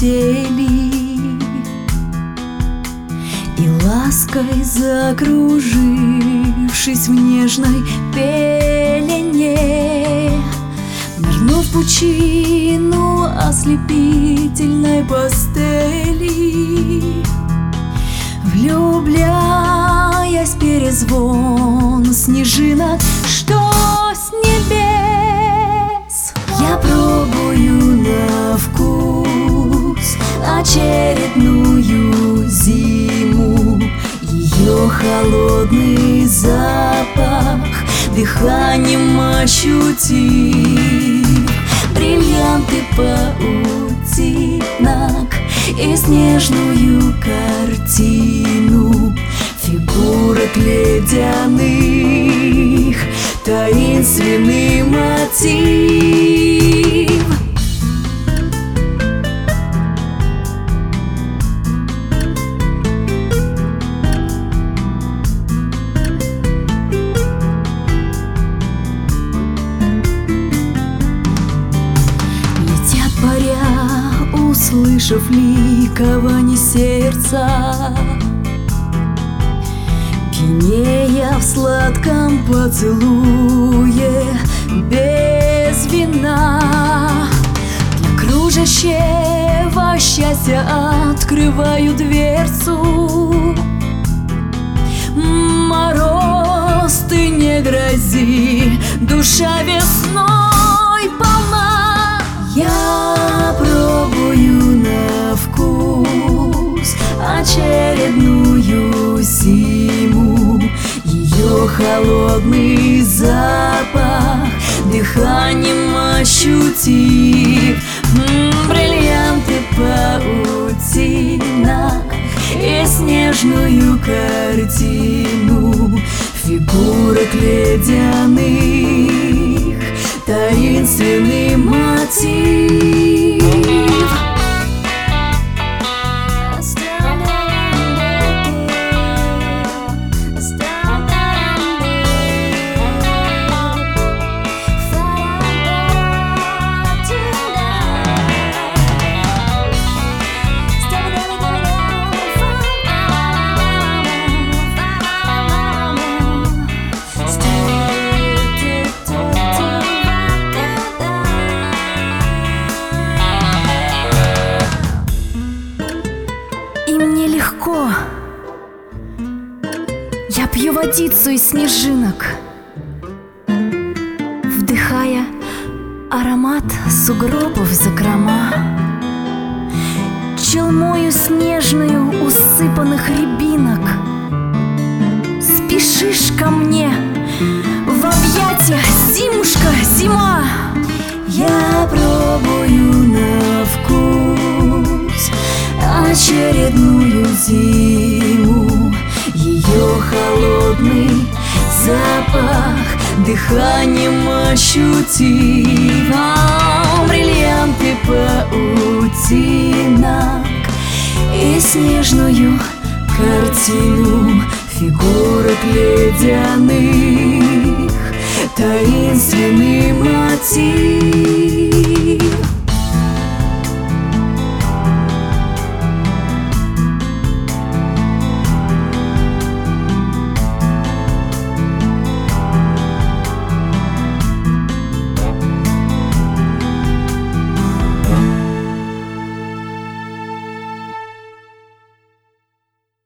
постели и лаской закружившись в нежной пелене, нырнув в пучину ослепительной пастели, влюбляясь в перезвон снежинок, что с небес. Я пробую на вкус очередную зиму, ее холодный запах дыханием ощутив. Бриллианты паутинок и снежную картину фигурок ледяных, таинственный мотив. Летят паря, услышав ликование сердца, пьянея в сладком поцелуе без вина. Для кружащего счастья открываю дверцу. Мороз, ты не грози, душа весной полна. Я пробую на вкус очередную зиму, ее холодный запах дыханием ощутив. Бриллианты паутинок и снежную картину фигурок ледяных, таинственный мотив. Легко. Я пью водицу из снежинок, вдыхая аромат сугробов закрома, челмою снежную усыпанных рябинок. Спешишь ко мне в объятия, зимушка, зима. Я пробую на вкус очередную зиму, ее холодный запах дыханием ощутив. Бриллианты паутинок и снежную картину фигурок ледяных, таинственный мотив.